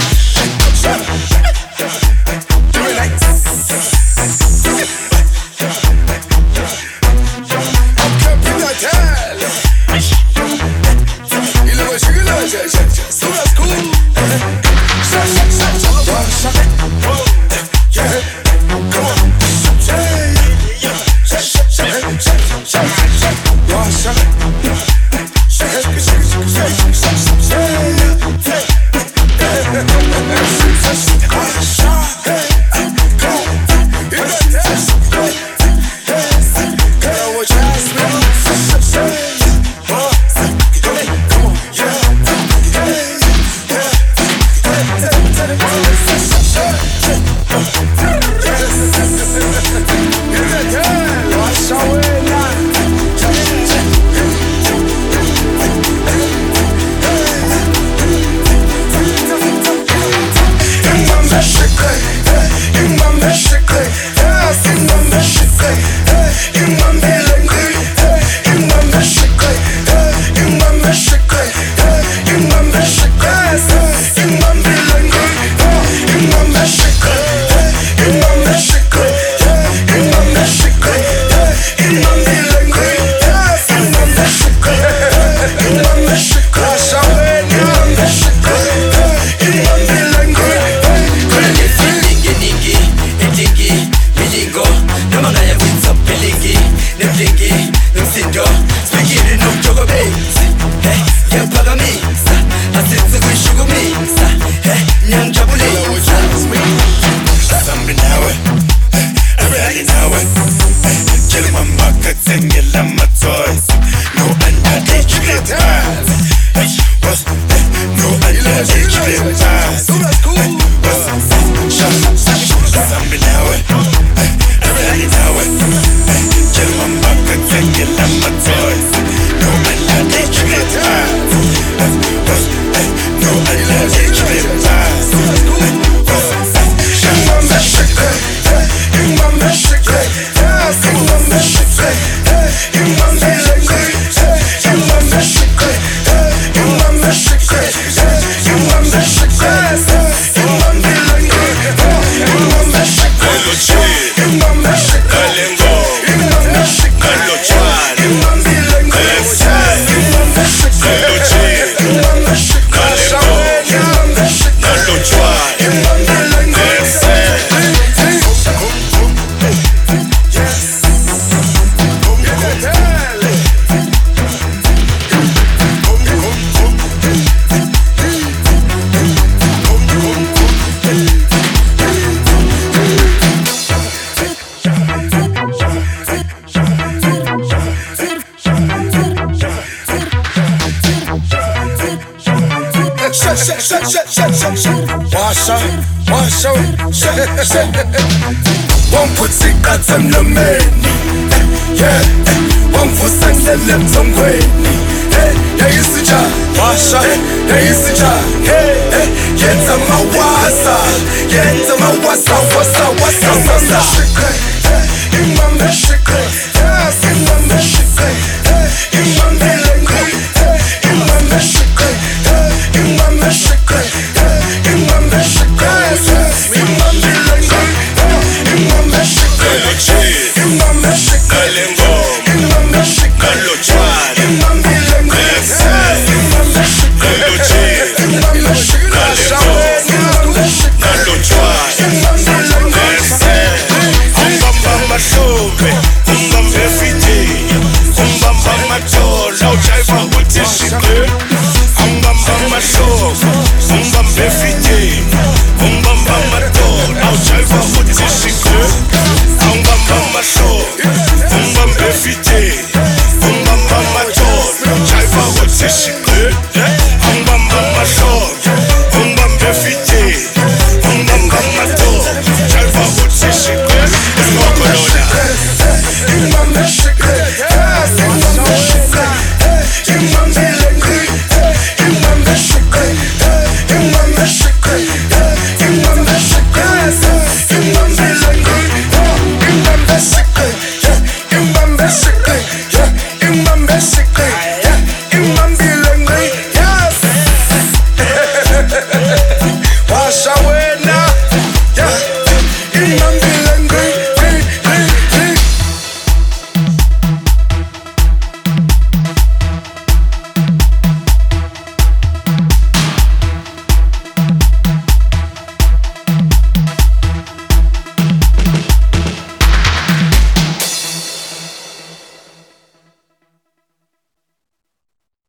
Wangiphuthikathi emlomeni, yeah, wangivusangele emthongweni, yayisitsha, washa, yayisitsha, yenza mawasa, wasa, imambe shikhe, imambe shikhe, imambe lengu, imambe shikhe, imambe shikhe, imambe shikhe, imambe lengu, imambe shikhe, imambe shikhe, imambe shikhe, imambe lengu, imambe shikhe, imambe shikhe, Mashube, umbambe fiti, umbamba majola, ujayiva uthi shikhe. Umbamba mashube, umbambe fiti, umbamba majola, ujayiva uthi shikhe. Umbamba mashube, umbambe fiti, umbamba majola, ujayiva uthi shikhe. Umbamba mashube, umbambe fiti, umbamba majola, ujayiva uthi shikhe. Imambe shikhe, imambe shikhe, imambe lengu, imambe shikhe, imambe shikhe, imambe shikhe, imambe lengu, imambe shikhe, imambe shikhe, imambe shikhe.